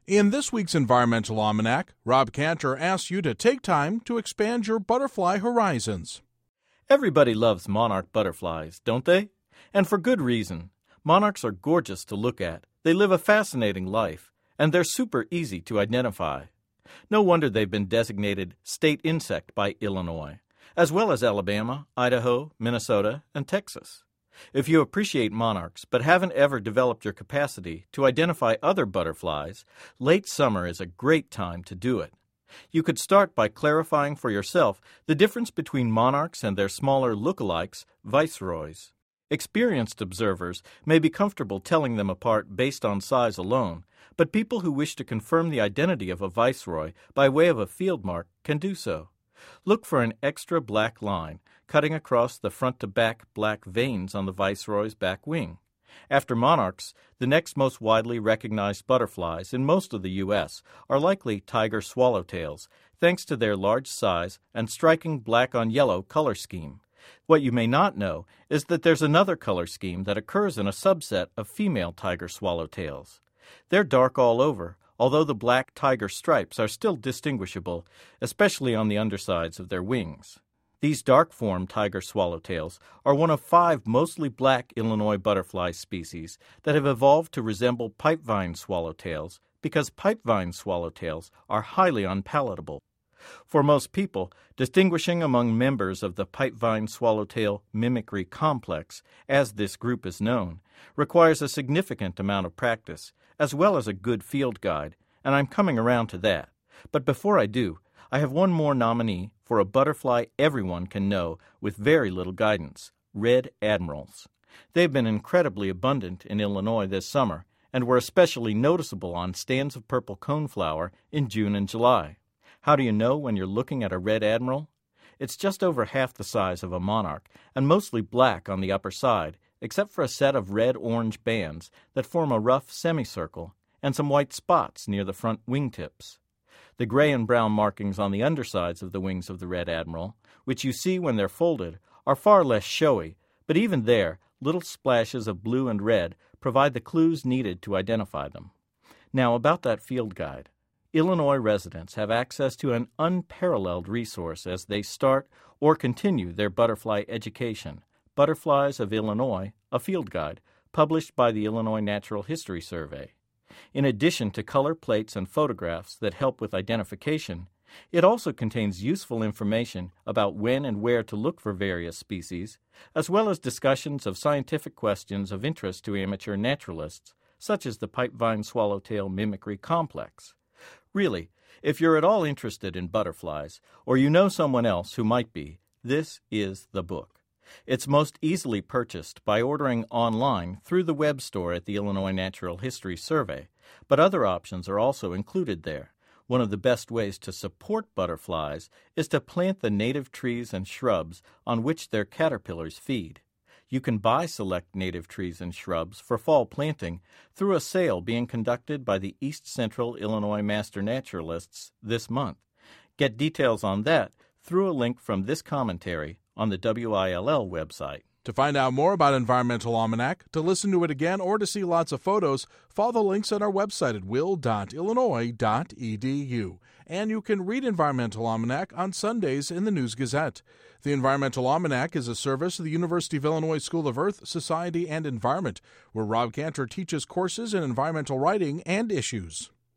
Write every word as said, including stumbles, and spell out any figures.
In this week's Environmental Almanac, Rob Cantor asks you to take time to expand your butterfly horizons. Everybody loves monarch butterflies, don't they? And for good reason. Monarchs are gorgeous to look at, they live a fascinating life, and they're super easy to identify. No wonder they've been designated state insect by Illinois, as well as Alabama, Idaho, Minnesota, and Texas. If you appreciate monarchs but haven't ever developed your capacity to identify other butterflies, late summer is a great time to do it. You could start by clarifying for yourself the difference between monarchs and their smaller lookalikes, viceroys. Experienced observers may be comfortable telling them apart based on size alone, but people who wish to confirm the identity of a viceroy by way of a field mark can do so. Look for an extra black line cutting across the front-to-back black veins on the viceroy's back wing. After monarchs, the next most widely recognized butterflies in most of the U S are likely tiger swallowtails, thanks to their large size and striking black-on-yellow color scheme. What you may not know is that there's another color scheme that occurs in a subset of female tiger swallowtails. They're dark all over, although the black tiger stripes are still distinguishable, especially on the undersides of their wings. These dark-formed tiger swallowtails are one of five mostly black Illinois butterfly species that have evolved to resemble pipevine swallowtails because pipevine swallowtails are highly unpalatable. For most people, distinguishing among members of the pipevine swallowtail mimicry complex, as this group is known, requires a significant amount of practice, as well as a good field guide, and I'm coming around to that. But before I do, I have one more nominee for a butterfly everyone can know with very little guidance, red admirals. They've been incredibly abundant in Illinois this summer and were especially noticeable on stands of purple coneflower in June and July. How do you know when you're looking at a red admiral? It's just over half the size of a monarch and mostly black on the upper side, except for a set of red-orange bands that form a rough semicircle and some white spots near the front wingtips. The gray and brown markings on the undersides of the wings of the red admiral, which you see when they're folded, are far less showy, but even there, little splashes of blue and red provide the clues needed to identify them. Now about that field guide. Illinois residents have access to an unparalleled resource as they start or continue their butterfly education, Butterflies of Illinois, a field guide, published by the Illinois Natural History Survey. In addition to color plates and photographs that help with identification, it also contains useful information about when and where to look for various species, as well as discussions of scientific questions of interest to amateur naturalists, such as the pipevine swallowtail mimicry complex. Really, if you're at all interested in butterflies, or you know someone else who might be, this is the book. It's most easily purchased by ordering online through the web store at the Illinois Natural History Survey, but other options are also included there. One of the best ways to support butterflies is to plant the native trees and shrubs on which their caterpillars feed. You can buy select native trees and shrubs for fall planting through a sale being conducted by the East Central Illinois Master Naturalists this month. Get details on that through a link from this commentary on the W I L L website. To find out more about Environmental Almanac, to listen to it again, or to see lots of photos, follow the links on our website at will dot illinois dot e d u. And you can read Environmental Almanac on Sundays in the News Gazette. The Environmental Almanac is a service of the University of Illinois School of Earth, Society, and Environment, where Rob Cantor teaches courses in environmental writing and issues.